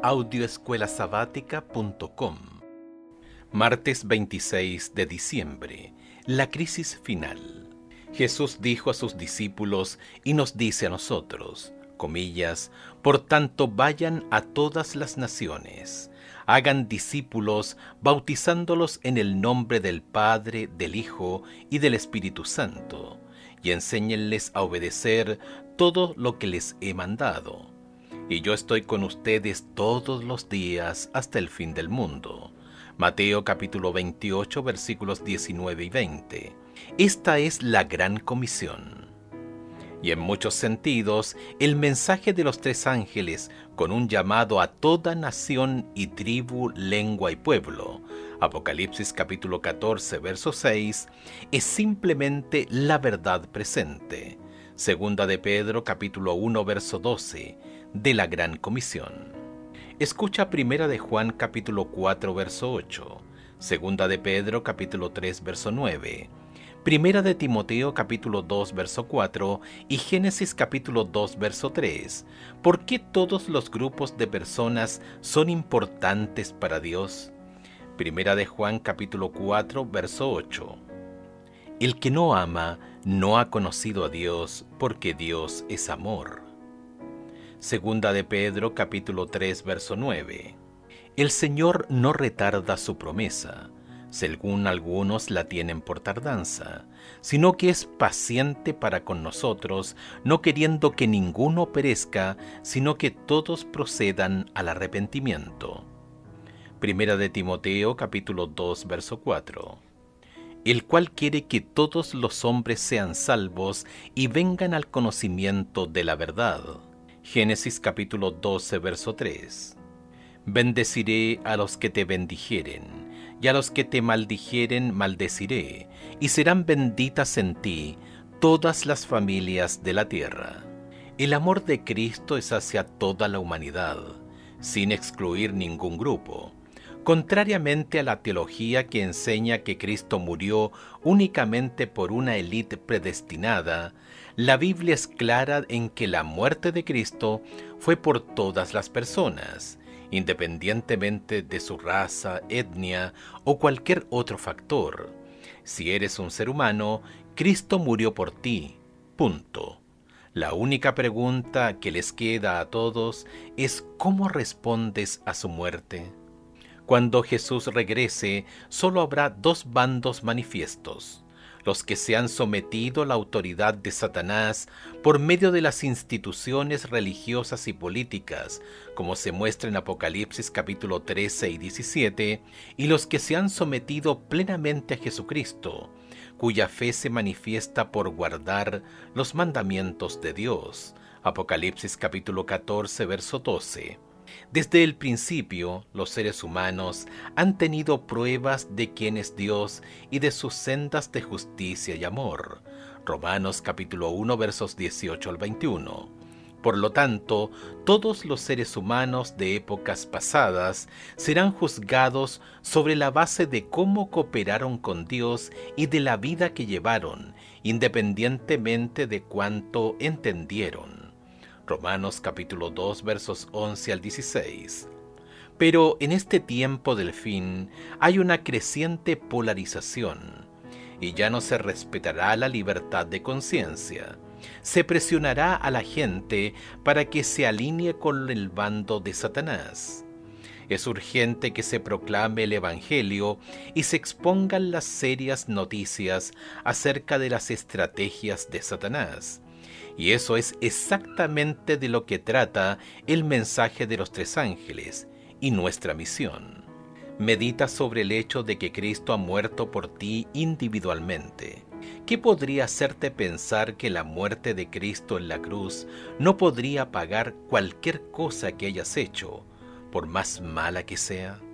audioescuelasabática.com. Martes 26 de diciembre. La crisis final. Jesús dijo a sus discípulos y nos dice a nosotros, comillas, por tanto vayan a todas las naciones, hagan discípulos bautizándolos en el nombre del Padre, del Hijo y del Espíritu Santo, y enséñenles a obedecer todo lo que les he mandado. Y yo estoy con ustedes todos los días hasta el fin del mundo. Mateo capítulo 28 versículos 19 y 20. Esta es la gran comisión. Y en muchos sentidos, el mensaje de los tres ángeles, con un llamado a toda nación y tribu, lengua y pueblo, Apocalipsis capítulo 14 verso 6, es simplemente la verdad presente. Segunda de Pedro capítulo 1 verso 12, de la gran comisión. Escucha Primera de Juan capítulo 4 verso 8, Segunda de Pedro capítulo 3 verso 9, Primera de Timoteo capítulo 2 verso 4 y Génesis capítulo 2 verso 3. ¿Por qué todos los grupos de personas son importantes para Dios? Primera de Juan capítulo 4 verso 8. El que no ama no ha conocido a Dios, porque Dios es amor. Segunda de Pedro capítulo 3 verso 9. El Señor no retarda su promesa, según algunos la tienen por tardanza, sino que es paciente para con nosotros, no queriendo que ninguno perezca, sino que todos procedan al arrepentimiento. Primera de Timoteo capítulo 2 verso 4. El cual quiere que todos los hombres sean salvos y vengan al conocimiento de la verdad. Génesis capítulo 12 verso 3. Bendeciré a los que te bendijeren, y a los que te maldijeren maldeciré, y serán benditas en ti todas las familias de la tierra. El amor de Cristo es hacia toda la humanidad, sin excluir ningún grupo. Contrariamente a la teología que enseña que Cristo murió únicamente por una élite predestinada, la Biblia es clara en que la muerte de Cristo fue por todas las personas, independientemente de su raza, etnia o cualquier otro factor. Si eres un ser humano, Cristo murió por ti. Punto. La única pregunta que les queda a todos es ¿cómo respondes a su muerte? Cuando Jesús regrese, solo habrá dos bandos manifiestos: los que se han sometido a la autoridad de Satanás por medio de las instituciones religiosas y políticas, como se muestra en Apocalipsis capítulo 13 y 17, y los que se han sometido plenamente a Jesucristo, cuya fe se manifiesta por guardar los mandamientos de Dios. Apocalipsis capítulo 14 verso 12. Desde el principio, los seres humanos han tenido pruebas de quién es Dios y de sus sendas de justicia y amor. Romanos capítulo 1 versos 18 al 21. Por lo tanto, todos los seres humanos de épocas pasadas serán juzgados sobre la base de cómo cooperaron con Dios y de la vida que llevaron, independientemente de cuánto entendieron. Romanos capítulo 2 versos 11 al 16. Pero en este tiempo del fin hay una creciente polarización, y ya no se respetará la libertad de conciencia. Se presionará a la gente para que se alinee con el bando de Satanás. Es urgente que se proclame el Evangelio y se expongan las serias noticias acerca de las estrategias de Satanás. Y eso es exactamente de lo que trata el mensaje de los tres ángeles y nuestra misión. Medita sobre el hecho de que Cristo ha muerto por ti individualmente. ¿Qué podría hacerte pensar que la muerte de Cristo en la cruz no podría pagar cualquier cosa que hayas hecho, por más mala que sea?